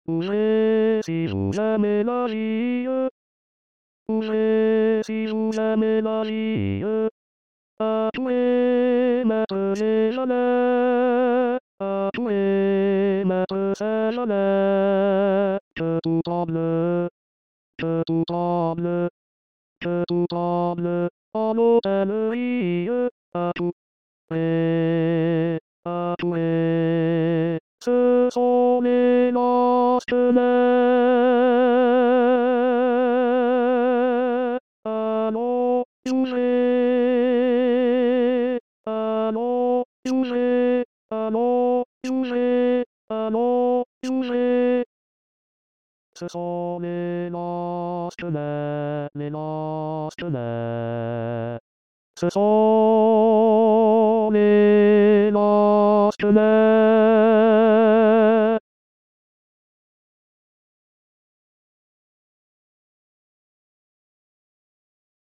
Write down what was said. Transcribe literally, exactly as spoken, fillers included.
Où si vous aimez la vie, où si vous aimez la vie, à tous les maîtres et la lait, à tous les maîtres et la lait, que tout tremble, que tout tremble, que tout tremble, en l'hôtellerie, à tous les, à tous les, ce sont les lansquenets. Allons jouer, allons jouer, allons jouer, allons jouer. Ce sont les lansquenets, les lansquenets. Ce sont les lansquenets.